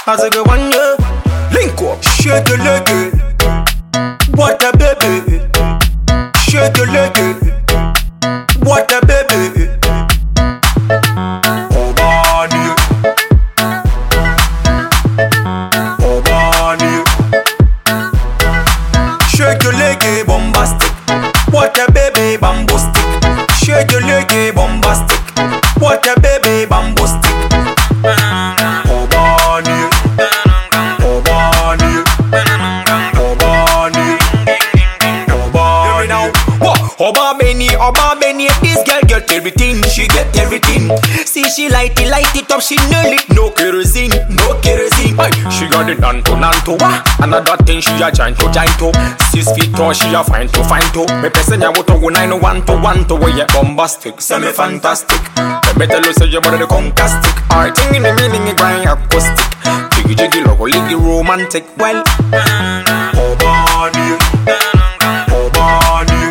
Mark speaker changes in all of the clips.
Speaker 1: I say go one year. Link up, shake your leg. What a baby. Shake your leg. What a baby. Oh Barney. Oh Barney. Shake your leg, bombastic. What a baby, bamboo stick. Shake your leg, bombastic. What a baby, bamboo stick. Oh Barney. Oh Barney. Oh Barney. Oh Barney. Now, Oba Benny, this girl get everything, she get everything. See she light it up, she nail it, no kerosene. Aye, she got it Nanto. Another thing she a giant to. 6 feet tall, she a fine to. Me person ya woto go 9 1 to where you bombastic, semi fantastic. Me tell you say your body the concastic. I think in the meaning it grind acoustic. Jiggy logo, liggy romantic. Well, oh Barney. Oh Barney.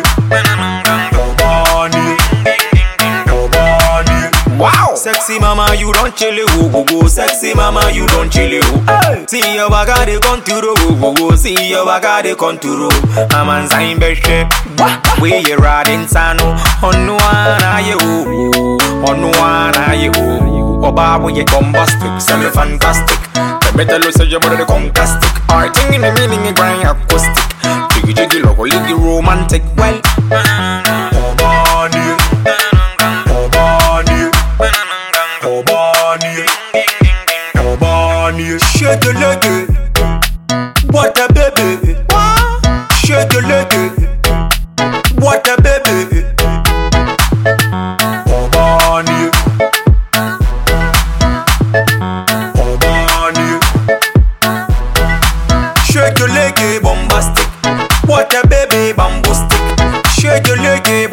Speaker 1: Wow! Sexy mama, you don't chill go. Sexy mama, you don't chill hey. See your baga de contour go. See your baga de contour. I'm on sign bed shape. We you riding sano. On one you. Oba we bombastic, semi fantastic. The metal say your body the concastic. I think in the meaning it grind acoustic. Jiggy logo, liggy romantic. Well, oh Barney. Oh Barney. Oh Barney. Oh Barney. Shake your leg. What a baby. Shake your leg. What a baby. Oh Barney. Oh Barney. Shake your leg, bombastic. What a baby, bamboo stick. Shake your leg,